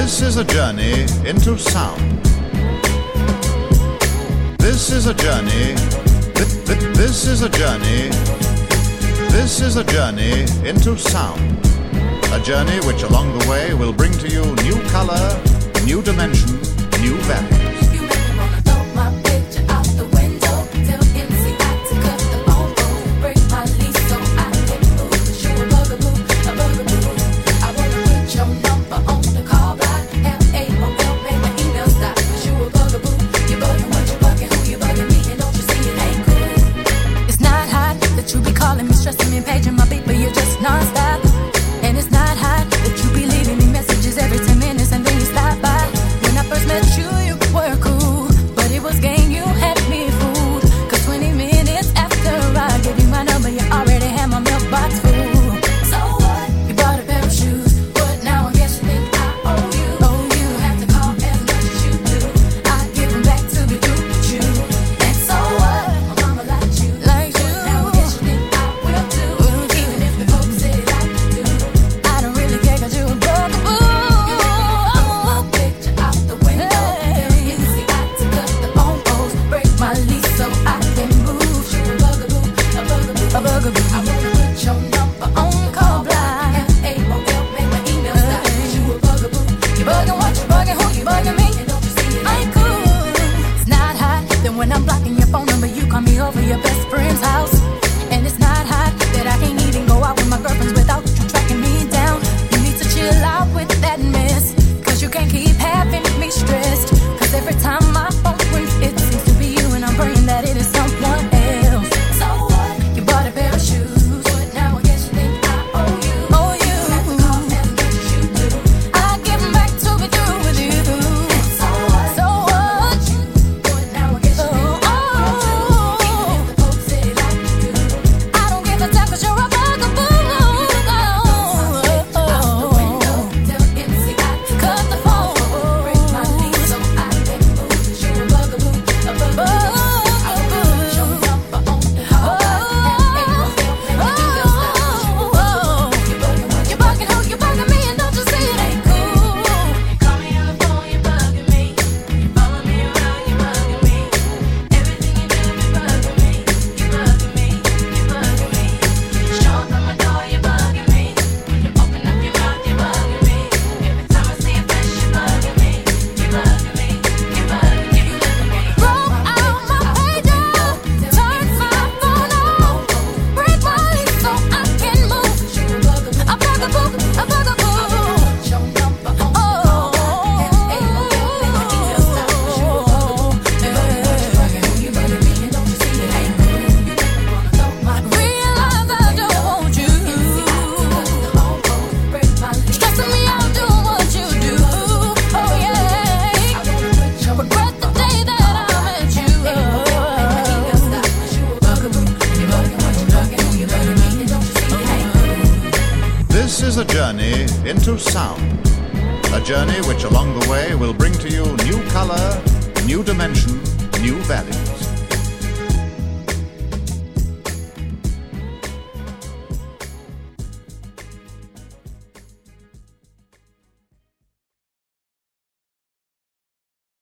This is a journey into sound. This is a journey. This is a journey. This is a journey into sound. A journey which along the way will bring to you new color, new dimension, new values. Paging my beat, but you're just non-stop. And it's not hot that you be leaving me messages every 10 minutes and then you stop by. When I first met you, you were cool, but it was game, you had me fooled. Cause 20 minutes after I gave you my number, you already had my mailbox full. So what? You bought a pair of shoes, but now I guess you think I owe you. You have to call as much as you do. I give them back to be through with you. And so what? My mama liked you, but now I guess you think I will too. Even if the folks say like you do, I don't really care 'cause you a bugaboo. Throw my picture out the window. You see, I took up the phone post, break my lease so I can move. You a bugaboo, a bugaboo, a bugaboo. I wanna put your number on the call block. FAOL, make my email stop. You a bugaboo, you bugging what you bugging, who you bugging me? And don't you see it ain't cool? It's not hot. Then when I'm blocking your phone number, you call me over your best friend's house. And it's not hot that I can't even go out with my girlfriends without you tracking me down. You need to chill out with that mess, 'cause you can't keep having me stressed. 'Cause every time my phone rings, it seems to be you, and I'm praying that it is someone else. So what? You bought a pair of shoes, but now I guess you think I owe you. You have to call as much as you do. I give them back to be through with you. And so what? So what? But now I guess you think I owe you. Even if the folks say like you do, I don't give a damn 'cause you're a bugaboo. Out the window, tell MC I cut the phone, break my lease so I can move. 'Cause you're a bugaboo, a bugaboo. I wanna put your number on the call block. FAOL, make my email stop. 'Cause you a bugaboo, you bugging what you bugging, who you bugging me, and don't you see it ain't cool? You call me on the phone, you're bugging me. You follow me around, you're bugging me. Everything you do, you're bugging me. You're bugging me, you're bugging me. You show up at my door, you're bugging me. When you open up your mouth, you're bugging me. Every time I see your face, you're bugging me. You're bugging me, you're bugging me. You look at me. Roll out my pager, turn my phone on, break my lease so I can move. You're a bugaboo, A bugaboo, a bugaboo. put your number on the call block. FAOL, make my email stop. 'Cause you a bugaboo, you bugging what you bugging, who you bugging me, and don't you see it ain't cool? You never wanna throw my Realize I don't want you. Stressing me out doing what you do. Oh yeah. Regret the day that I met you. This is a journey into sound. A journey which along the way will bring to you new color, new dimension, new values.